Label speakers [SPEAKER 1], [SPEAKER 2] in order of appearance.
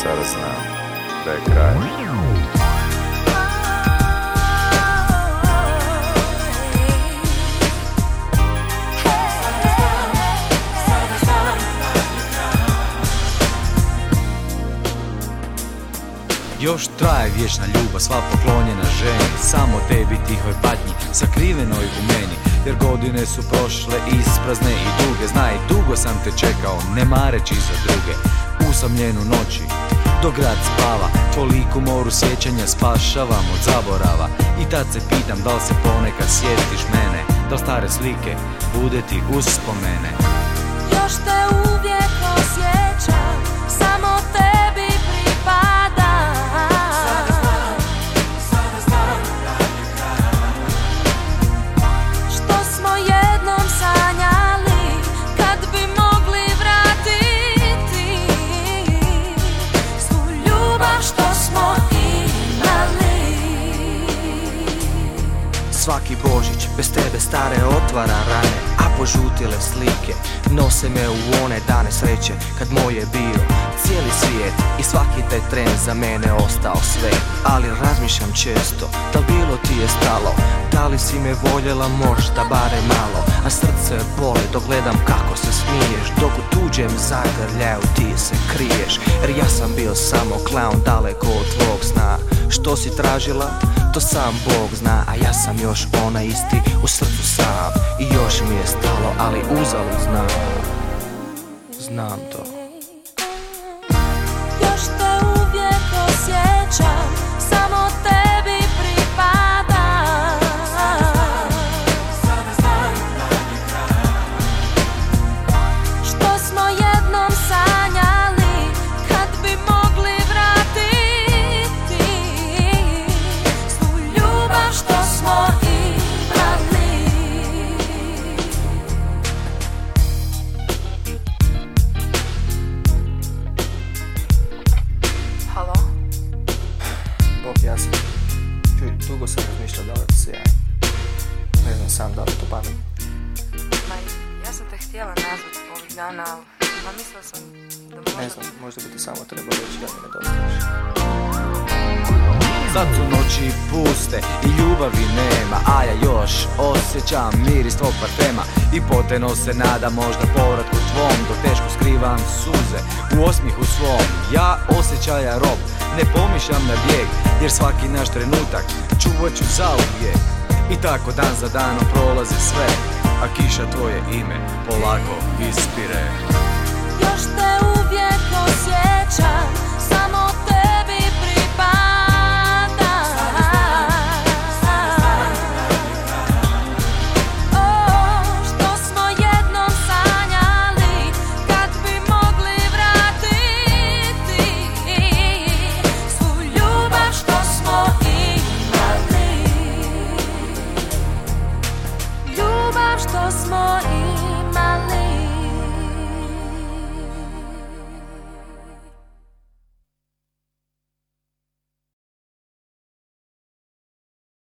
[SPEAKER 1] sada znam da je kraj.
[SPEAKER 2] Još traje vječna ljubav, sva poklonjena ženi, samo tebi tihoj patnji, sakrivenoj u meni. Jer godine su prošle isprazne i duge, znaj, dugo sam te čekao, ne mareći za druge. Usamljenu noći, dok grad spava, toliku moru sjećanja spašavam od zaborava. I tad se pitam da li se ponekad sjetiš mene, da li stare slike bude ti uspomene.
[SPEAKER 3] Još te uvijek osjećam, samo tebi pripada. Što smo jednom sanjali, kad bi mogli vratiti svu ljubav što smo imali.
[SPEAKER 4] Svaki Božić bez tebe stare otvara rane, a požutile slike nose me u one dane sreće kad moj je bio cijeli svijet i svaki taj tren za mene ostao sve. Ali razmišljam često, da li bilo ti je stalo, da li si me voljela možda bare malo. A srce boli dok gledam kako se smiješ, dok u tuđem zagrljaju ti se kriješ. Jer ja sam bio samo klaun daleko od tvog sna. Što si tražila, to sam Bog zna, a ja sam još ona isti u srcu sam. I još mi je stalo, ali uzalud znam, znam to.
[SPEAKER 3] Još te uvijek osjećam, samo tebi pripada. Što smo jednom sanjali, kad bi mogli vratiti svu ljubav što smo imali. Halo?
[SPEAKER 4] Bog, ja sam. Čuj, dugo sam razmišljao da li ti se javi. Ne znam sam da li to pametno.
[SPEAKER 5] Ma, ja sam te htjela nazvati ovih dana, ma mislila sam da možda...
[SPEAKER 4] Ne znam, možda bi ti samo trebao reći da mi ne dostaješ.
[SPEAKER 2] Sad su noći puste i ljubavi nema, a ja još osjećam miris tvog parfema. I poteno se nada možda povratku tvom, dok teško skrivam suze u osmijehu svom. Ja osjećaja rob, ne pomišljam na bijeg, jer svaki naš trenutak čuvat ću zauvijek. I tako dan za danom prolazi sve, a kiša tvoje ime polako ispire.
[SPEAKER 3] Još te uvijek osjećam, samo tebi pripada. O, što smo jednom sanjali, kad bi mogli vratiti svu ljubav što smo imali. Ljubav što smo imali.